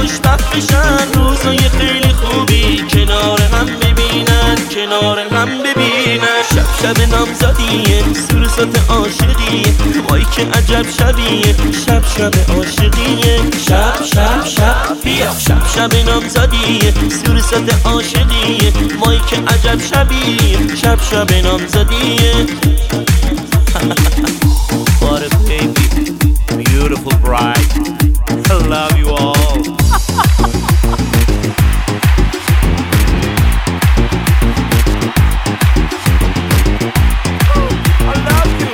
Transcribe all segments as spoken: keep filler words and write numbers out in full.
خوشبخت بشن، روزای خیلی خوبی کنار هم ببینن، کنار هم ببینن. شب شب نامزدیه، سورسات عاشقیه، وای که عجب شبیه، شب شب عاشقیه. شب شب شب بیا، شب شب نامزدیه، سورسات عاشقیه، وای که عجب شبیه، شب شب نامزدیه. What a baby, beautiful bride. I love you all. I love you.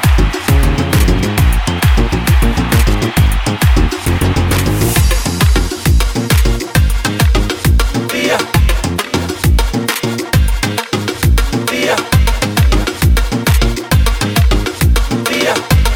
Bia, Bia, Bia.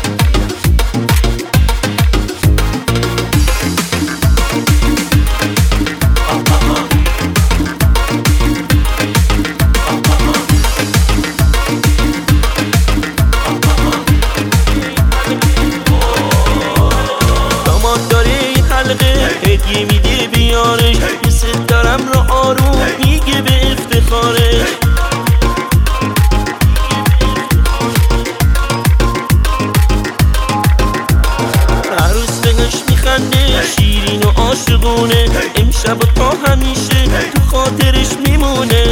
هدیه میده بیارش، دوست دارم رو آروم میگه به افتخارش. عروس بهش میخنده، شیرین و عاشقونه، امشب و تا همیشه تو خاطرش میمونه.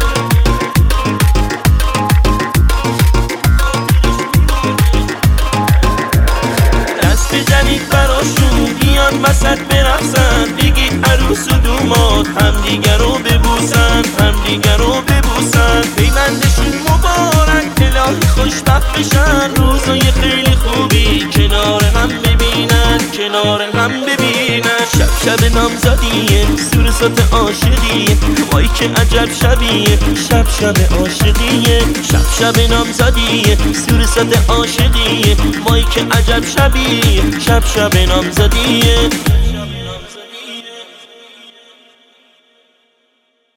دست بزنید براشون بیان وسط برقصن، بگید عروس و دوماد همدیگر رو ببوسن، همدیگر رو ببوسن. پیوندشون مبارک، الهی خوشبخت بشن، روزای خیلی خوبی کنار هم ببینن، کنار هم ببینن. شب شب نامزدیه، سورسات عاشقیه، وای که عجب شبیه، شب شب عاشقیه. شب شب نامزدیه، سورسات عاشقیه، وای که عجب شبیه، شب شب نامزدیه.